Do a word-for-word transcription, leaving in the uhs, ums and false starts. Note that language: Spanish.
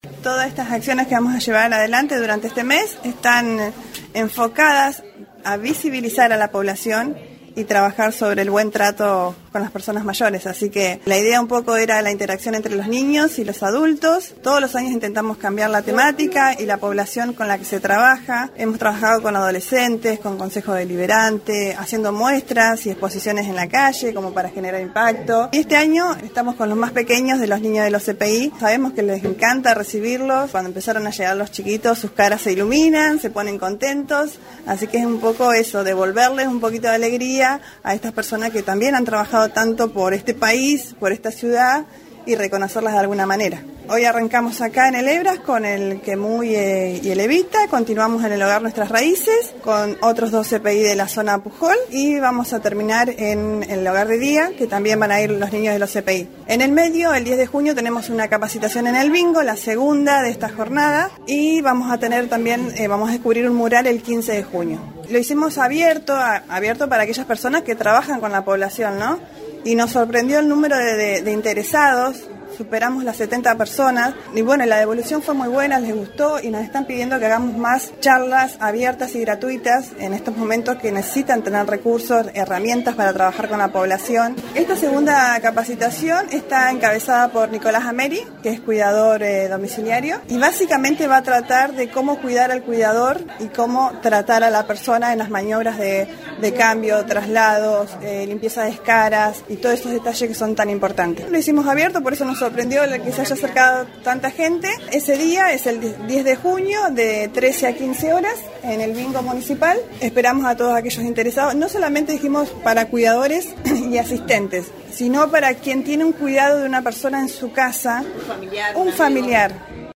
Todas estas acciones que vamos a llevar adelante durante este mes están enfocadas a visibilizar a la población y trabajar sobre el buen trato con las personas mayores. Así que la idea un poco era la interacción entre los niños y los adultos. Todos los años intentamos cambiar la temática y la población con la que se trabaja. Hemos trabajado con adolescentes, con consejo deliberante, haciendo muestras y exposiciones en la calle como para generar impacto. Y este año estamos con los más pequeños de los niños de los C P I. Sabemos que les encanta recibirlos. Cuando empezaron a llegar los chiquitos, sus caras se iluminan, se ponen contentos. Así que es un poco eso, devolverles un poquito de alegría a estas personas que también han trabajado tanto por este país, por esta ciudad, y reconocerlas de alguna manera. Hoy arrancamos acá en el Ebras con el Quemuy eh, y el Evita, continuamos en el Hogar Nuestras Raíces con otros dos C P I de la zona Pujol y vamos a terminar en el Hogar de Día, que también van a ir los niños de los C P I. En el medio, el diez de junio, tenemos una capacitación en el bingo, la segunda de esta jornada, y vamos a tener también, eh, vamos a descubrir un mural el quince de junio. Lo hicimos abierto, a, abierto para aquellas personas que trabajan con la población, ¿no? Y nos sorprendió el número de, de, de interesados, superamos las setenta personas, y bueno, la devolución fue muy buena, les gustó y nos están pidiendo que hagamos más charlas abiertas y gratuitas en estos momentos que necesitan tener recursos, herramientas para trabajar con la población. Esta segunda capacitación está encabezada por Nicolás Ameri, que es cuidador eh, domiciliario, y básicamente va a tratar de cómo cuidar al cuidador y cómo tratar a la persona en las maniobras de, de cambio, traslados, eh, limpieza de escaras y todos esos detalles que son tan importantes. Lo hicimos abierto, por eso nos sorprendió que se haya acercado tanta gente. Ese día es el diez de junio de trece a quince horas en el bingo municipal. Esperamos a todos aquellos interesados. No solamente dijimos para cuidadores y asistentes, sino para quien tiene un cuidado de una persona en su casa, un familiar. Un familiar.